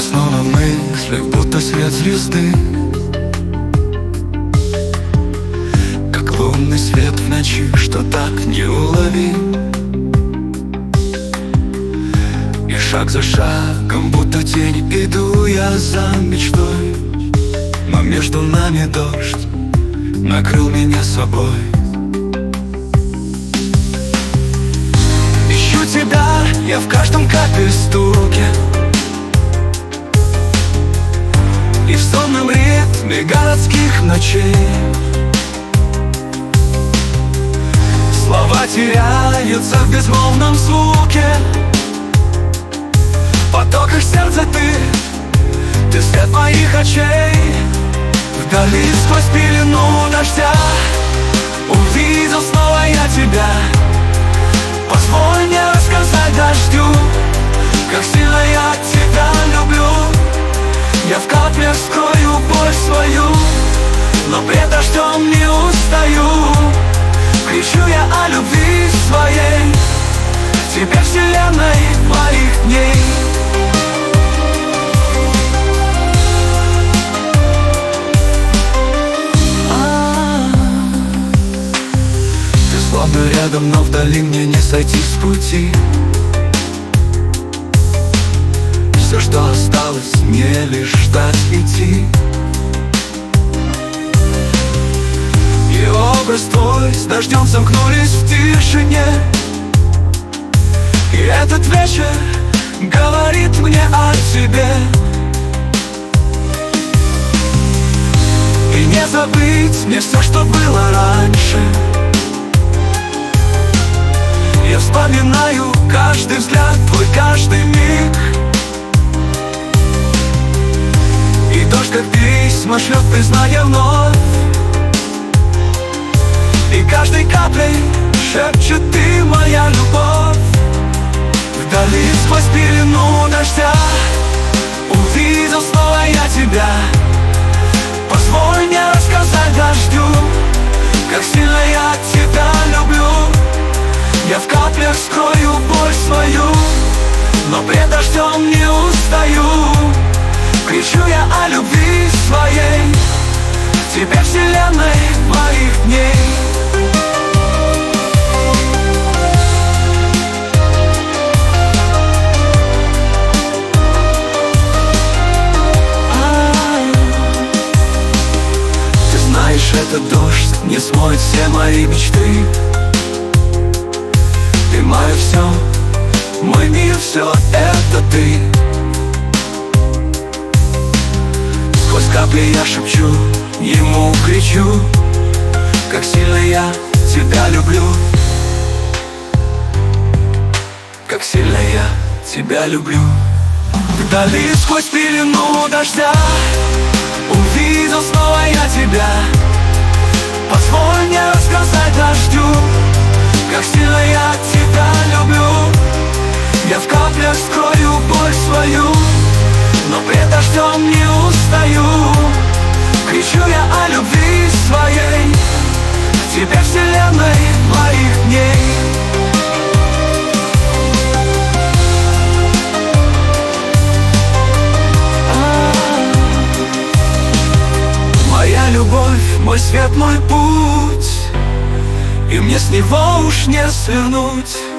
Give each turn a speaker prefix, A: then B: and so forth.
A: снова в мыслях, будто свет звезды, как лунный свет в ночи, что так неуловим. И шаг за шагом, будто тень, иду я за мечтой, но между нами дождь накрыл меня собой. Ищу тебя я в каждом капель стуке, и в сонном ритме городских ночей. Слова теряются в безмолвном звуке, в потоках сердца ты свет моих очей. Вдали сквозь пелену дождя увидел снова я тебя. Позволь мне рассказать дождю, как сильно я тебя люблю. Я в каплях скрою боль свою, но пред дождем не устаю. Кричу я о любви своей, тебе вселенной моих дней. Ты словно рядом, но вдали мне не сойти с пути. Все, что осталось, мне лишь ждать идти. И образ твой с дождем сомкнулись в тишине. И этот вечер говорит мне о тебе. И не забыть мне все, что было раньше. Я вспоминаю каждый взгляд твой, каждый миг. И дождь, как письма, шлет признание вновь. И каждой каплей шепчет ты моя любовь. Вдали сквозь пелену дождя увидел снова я тебя. Позволь мне рассказать дождю, как сильно я тебя люблю. Я в каплях скрою боль свою, но пред дождем не устаю. Кричу я о любви своей, тебе вселенной моих дней. Ты знаешь, этот дождь не смоет все мои мечты. Ты мое все, мой мир, все это ты. Сквозь капли я шепчу, ему кричу, как сильно я тебя люблю. Как сильно я тебя люблю. Вдали сквозь пелену дождя увидел снова я тебя. Позволь мне рассказать дождю, как сильно я тебя люблю. Я в каплях скрою боль свою, но пред дождем не устаю. Кричу я о любви своей, тебе вселенной моих дней. Моя любовь, мой свет, мой путь, и мне с него уж не свернуть.